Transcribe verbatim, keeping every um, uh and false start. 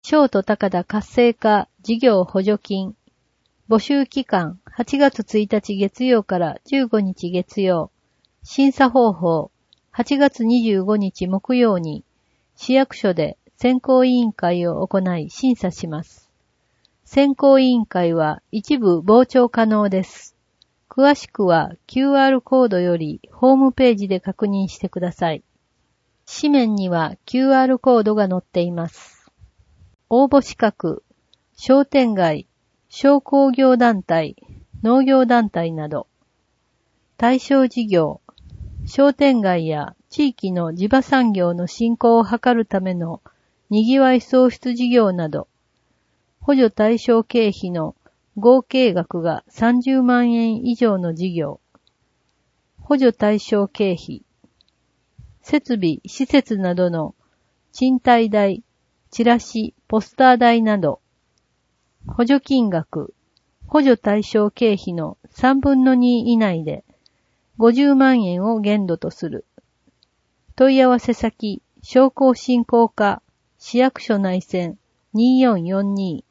小都高田活性化事業補助金。募集期間はちがつついたち月曜からじゅうごにち月曜。審査方法はちがつにじゅうごにち木曜に市役所で選考委員会を行い審査します。選考委員会は一部傍聴可能です。詳しくは キューアール コードよりホームページで確認してください。紙面には キューアール コードが載っています。応募資格、商店街、商工業団体、農業団体など。対象事業、商店街や地域の地場産業の振興を図るためのにぎわい創出事業など。補助対象経費の合計額がさんじゅうまんえん以上の事業。補助対象経費。設備、施設などの賃貸代、チラシ、ポスター代など。補助金額。補助対象経費のさんぶんのに以内でごじゅうまんえんを限度とする。問い合わせ先、商工振興課、市役所内線にーよんよんに